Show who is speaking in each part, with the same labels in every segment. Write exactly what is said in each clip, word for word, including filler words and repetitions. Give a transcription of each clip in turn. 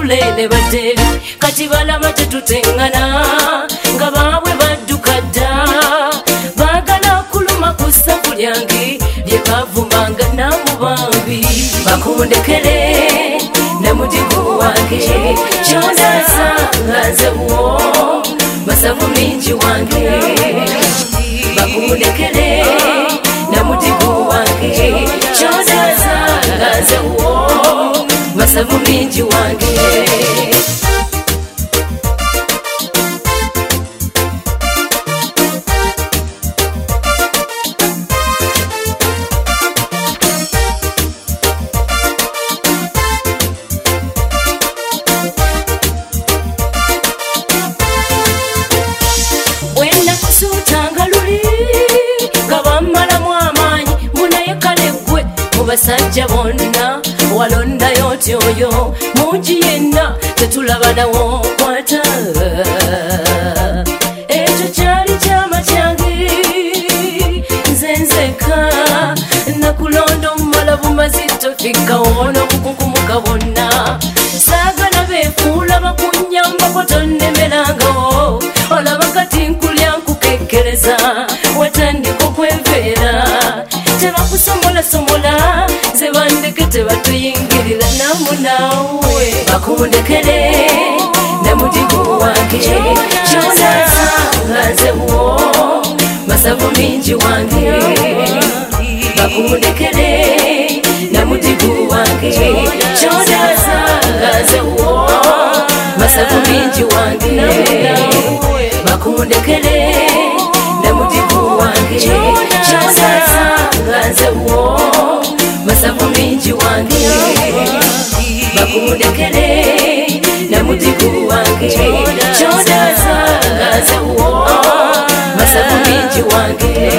Speaker 1: Sule ne Baderi kati balaba tetutengana nga baabwe badduka dda baagala kuluma ku ssavu lyange lye bavumanga namubambi bakundekere ne mudigu wange kyondaza nga nzewo masavu mingi wange bakundekere ne mudigu wange kyondaza nga nzewo masavu mingi wange basajja bonna walondayo oti oyo mungi yenna tetulabanawo kwata ekyo kyali kyama kyange nze nzeka nakulonda omumala bumazito fika ono bukunkumuka bonna saagala beefuula bakunyambako tonnemerangawo olaba kati nkulya nkukekkereza watandika okwenveera tebakusomola somola ze bandeke tebatuyingirira namu naawe bakundekere ne mudigu wange kyonaza nga nzewo masavu mingi wange bakundekere ne mudigu wange kyonaza nga nzewo masavu mingi wange bakundekere ne mudigu wange kyonaza nzewo masavu mingi wange bakundekere ne mudigu wange kyondaza nga nzewo masavu mingi wange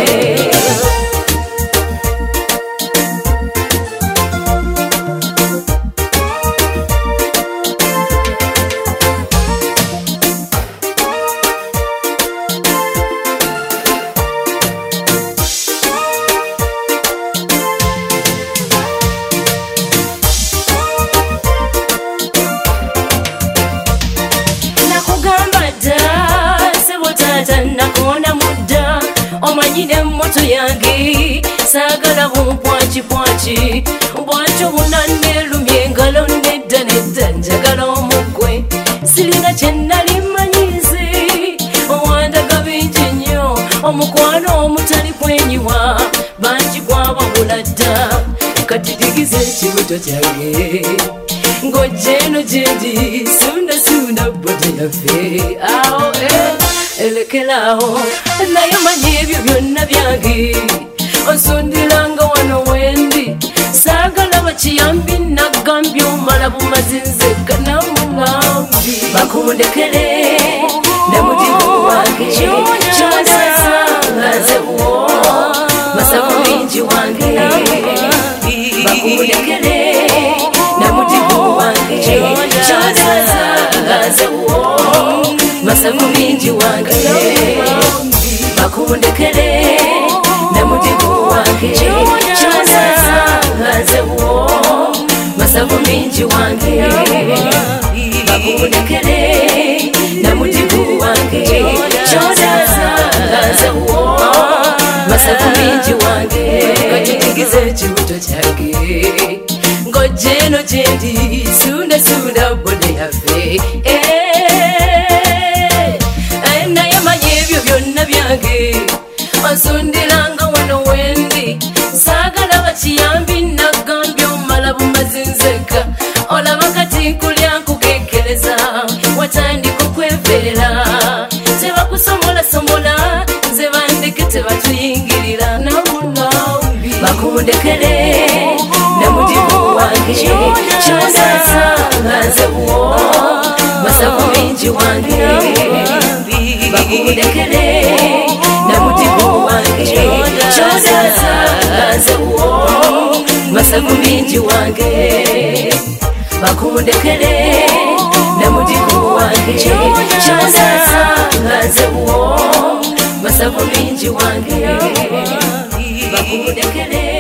Speaker 1: nakona mudda omanyire moto yange saagala bumpwakipwaki bwatyo bunanelumye engalo nedda nedda njagala omugwe sirina kyennali manyize owandaga bingi nnyo omukwano omutali kwenyiwa bangi gwababula dda kati digize ekibuto kyange ng'ojjeeno gyendi sunda sunda boda yaffe awo elekeraho naye manyi ebyo byonna byange onsonderanga wano wendi saagala bakiyambi nagambye omala bumazinzeka namugambi bakundekere ne mudigu wange kyondaza nga nzewo masavu mingi wange bakundekere ne mudigu wange kyondaza nga nzewo masavu mingi wange bakundekere ne mudigu wange kyondaza nga nzewo masavu mingi wange bakundekere ne mudigu wange kyondaza nga nzewo masavu mingi wange katigize ekibuto kyange ng'ojjeeno gyendi sunda sunda boda yaffe naye manyi ebyo byonna byange onsonderanga wano wendi saagala bakiyambi nagambye omala bumazinzeka olaba kati nkulya nkukekkereza watandika okwenveera tebakusomola somola nze bandeke tebatuyingirira namunambi bakundekere ne mudigu wange kyondaza nga nzewo masavu mingi wange bakundekere ne mudigu wange kyondaza nga nzewo masavu mingi wange bakundekere ne mudigu wange kyondaza nga nzewo masavu mingi wange bakundekere